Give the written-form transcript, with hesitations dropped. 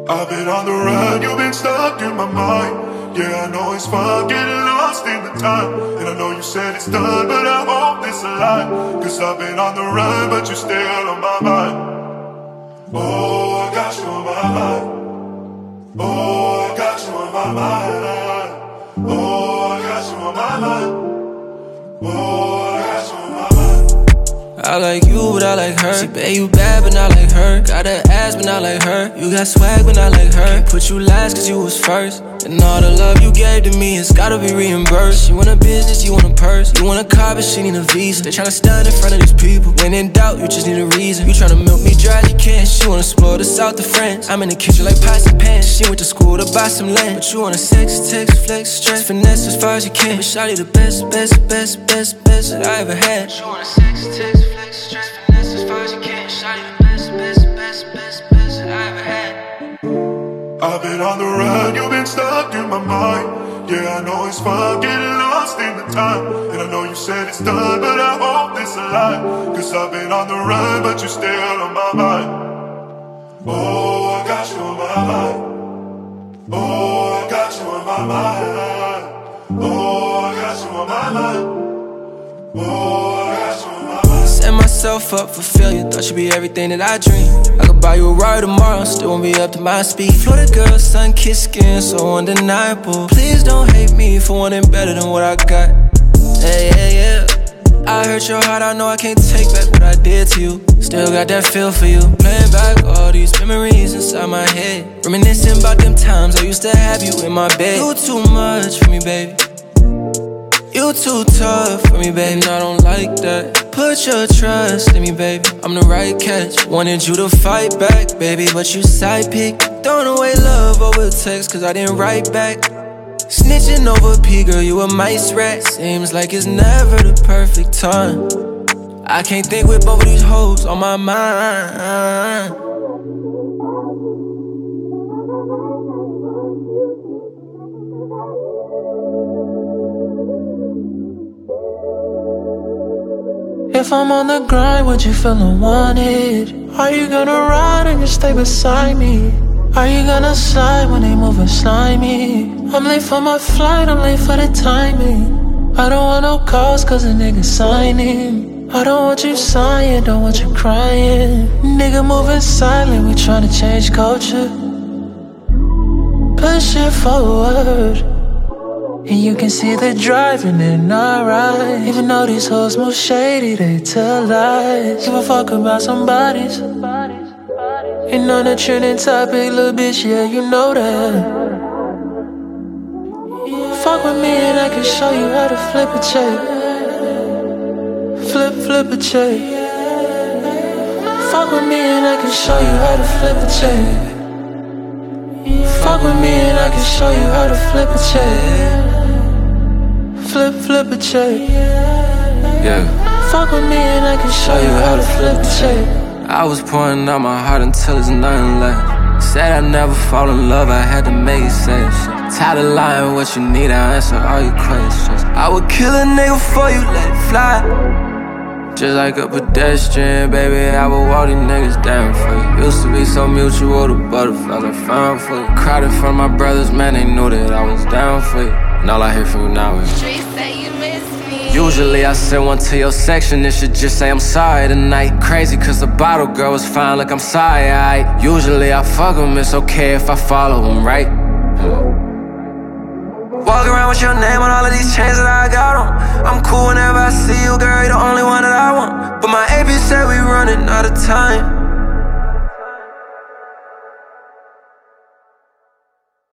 I've been on the run, you've been stuck in my mind. Yeah, I know it's fun getting lost in the time. And I know you said it's done, but I hope this a lie. Cause I've been on the run, but you're still on my mind. Oh, I got you on my mind. Oh, I got you on my mind. Oh, I got you on my mind. Oh, I got you on my mind. I like you, but I like her. See, babe, you bad, but not like her. Got that ass, but not like her. You got swag, but not like her. Can't put you last, cause you was first. And all the love you gave to me, it's gotta be reimbursed. She want a business, you want a purse. You want a car, but she need a visa. They tryna stun in front of these people. When in doubt, you just need a reason. You tryna milk me dry as you can. She wanna explore the south of France. I'm in the kitchen like pots and pans. She went to school to buy some land. But you wanna sex, text, flex, stress, finesse as far as you can. But shawty the best that I ever had. She wanna sex, text, flex, stress, finesse as far as you can. Shawty the best that I ever had. I've been on the run, you've been stuck in my mind. Yeah, I know it's fun getting lost in the time. And I know you said it's done, but I hope this a lie. Cause I've been on the run, but you're still on my mind. Oh, I got you on my mind. Oh, I got you on my mind. Oh, I got you on my mind. Oh, I got you on my mind. Set myself up for failure, thought you'd be everything that I dream. I could buy you a ride tomorrow, still won't be up to my speed. Florida girl, sun-kissed skin, so undeniable. Please don't hate me for wanting better than what I got. Yeah. I hurt your heart, I know I can't take back what I did to you. Still got that feel for you. Playing back all these memories inside my head. Reminiscing about them times I used to have you in my bed. You too much for me, baby. You too tough for me, baby, and I don't like that. Put your trust in me, baby, I'm the right catch. Wanted you to fight back, baby, but you side pick. Throwing away love over text, cause I didn't write back. Snitching over P, girl, you a mice rat. Seems like it's never the perfect time. I can't think with both of these hoes on my mind. If I'm on the grind, would you feel unwanted? Are you gonna ride and just stay beside me? Are you gonna slide when they moving slimy? I'm late for my flight, I'm late for the timing. I don't want no calls cause a nigga signing. I don't want you sighing, don't want you crying. Nigga moving silent, we tryna change culture. Push it forward. And you can see the driving in our eyes. Even though these hoes move shady, they tell lies. Give a fuck about some bodies. Ain't on the trending topic, little bitch, yeah, you know that. Fuck with me and I can show you how to flip a check. Flip a check. Fuck with me and I can show you how to flip a check. Fuck with me and I can show you how to flip a check. Flip a check. Yeah. Fuck with me and I can show you how to flip a check. I was pouring out my heart until there's nothing left. Said I'd never fall in love, I had to make it safe. Tired of lying, what you need, I answer all your questions. I would kill a nigga for you, let it fly. Just like a pedestrian, baby, I would walk these niggas down for you. Used to be so mutual, the butterflies I found for you. Cried in front of my brothers, man, they knew that I was down for you. And all I hear from you now is Streets say you miss me. usually I send one to your section, it should just say I'm sorry tonight. Crazy cause the bottle girl was fine, like I'm sorry, alright. Usually I fuck him, it's okay if I follow him, right? Walk around with your name on all of these chains that I got on. I'm cool whenever I see you, girl, you're the only one that I want. But my AP said we running out of time.